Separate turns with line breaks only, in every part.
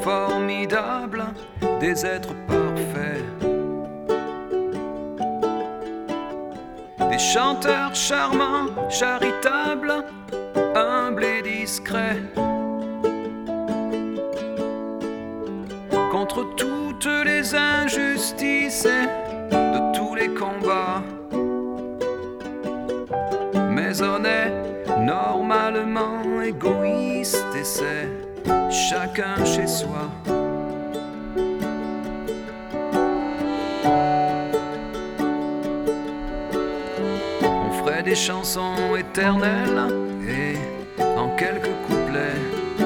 formidables, des êtres parfaits, des chanteurs charmants, charitables, humbles et discrets, contre toutes les injustices et de tous les combats. Mais on est normalement égoïste et c'est chacun chez soi. On ferait des chansons éternelles et en quelques couplets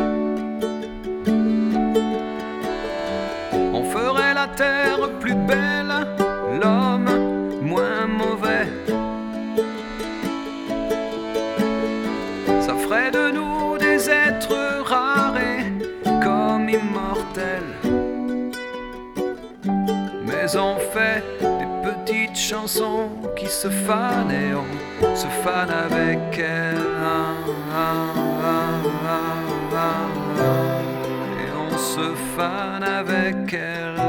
on ferait la terre plus belle, l'homme moins mauvais. Ça ferait de nous des êtres rares et comme immortels. Mais on fait des petites chansons qui se fanent et on se fane avec elles. Et on se fane avec elles.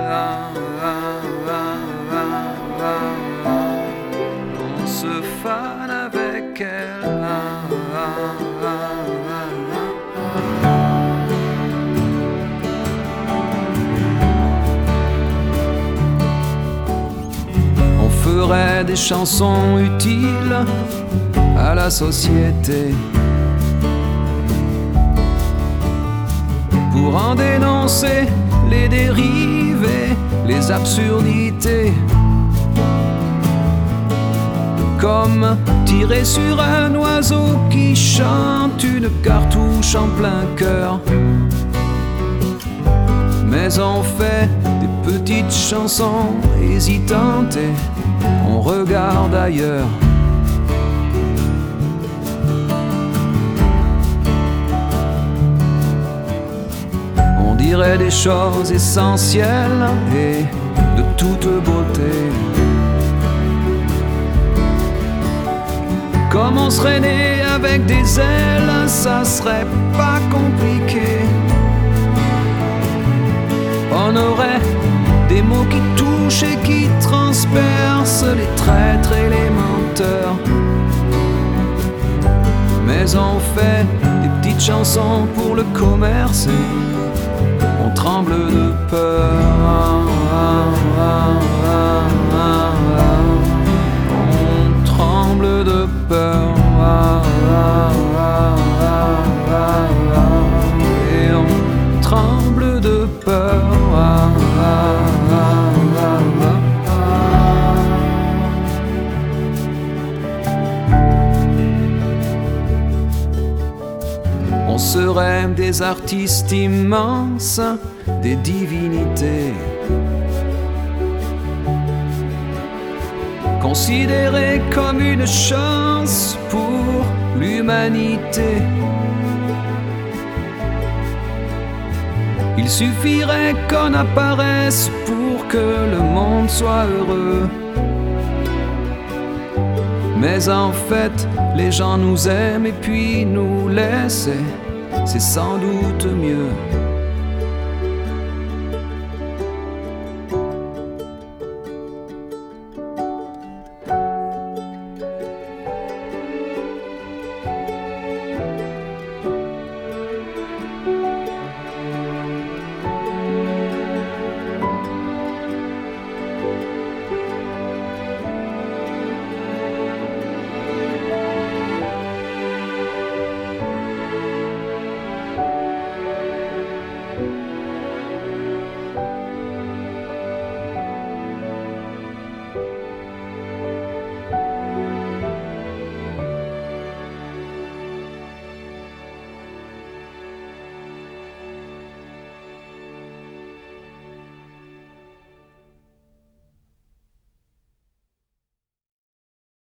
On se fane avec elles. On ferait des chansons utiles à la société pour en dénoncer les dérives et les absurdités, comme tirer sur un oiseau qui chante une cartouche en plein cœur. Mais on fait des petites chansons hésitantes et on regarde ailleurs. On dirait des choses essentielles et de toute beauté, comme on serait né avec des ailes, ça serait pas compliqué. On aurait des mots qui touchent et qui transpercent les traîtres et les menteurs. Mais on fait des petites chansons pour le commerce et on tremble de peur. On tremble de peur. Et on tremble de peur. On serait des artistes immenses, des divinités, considérés comme une chance pour l'humanité. Il suffirait qu'on apparaisse pour que le monde soit heureux. Mais en fait, les gens nous aiment et puis nous laissent, et c'est sans doute mieux.